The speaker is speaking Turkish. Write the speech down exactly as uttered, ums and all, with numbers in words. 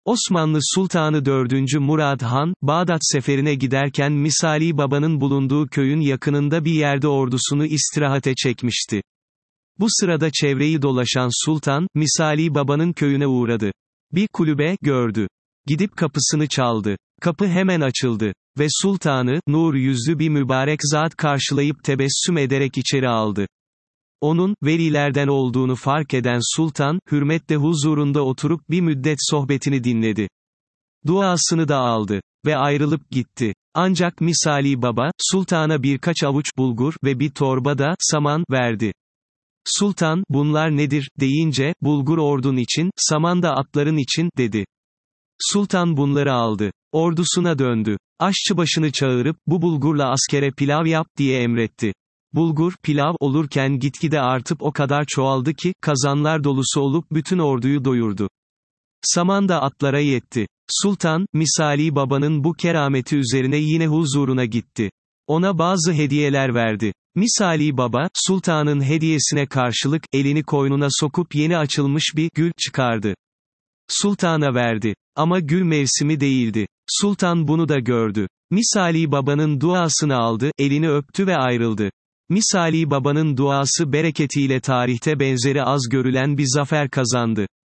Osmanlı Sultanı dördüncü Murad Han, Bağdat seferine giderken Misali Baba'nın bulunduğu köyün yakınında bir yerde ordusunu istirahate çekmişti. Bu sırada çevreyi dolaşan sultan, Misali Baba'nın köyüne uğradı. Bir kulübe gördü. Gidip kapısını çaldı. Kapı hemen açıldı. Ve sultanı, nur yüzlü bir mübarek zat karşılayıp tebessüm ederek içeri aldı. Onun, velilerden olduğunu fark eden sultan, hürmetle huzurunda oturup bir müddet sohbetini dinledi. Duasını da aldı. Ve ayrılıp gitti. Ancak Misali Baba, sultana birkaç avuç bulgur ve bir torba da saman verdi. Sultan, bunlar nedir, deyince, bulgur ordun için, saman da atların için, dedi. Sultan bunları aldı. Ordusuna döndü. Aşçıbaşını çağırıp, bu bulgurla askere pilav yap, diye emretti. Bulgur, pilav olurken gitgide artıp o kadar çoğaldı ki, kazanlar dolusu olup bütün orduyu doyurdu. Saman da atlara yetti. Sultan, Misali Baba'nın bu kerameti üzerine yine huzuruna gitti. Ona bazı hediyeler verdi. Misali Baba, sultanın hediyesine karşılık, elini koynuna sokup yeni açılmış bir gül çıkardı. Sultana verdi. Ama gül mevsimi değildi. Sultan bunu da gördü. Misali Baba'nın duasını aldı, elini öptü ve ayrıldı. Misali Baba'nın duası bereketiyle tarihte benzeri az görülen bir zafer kazandı.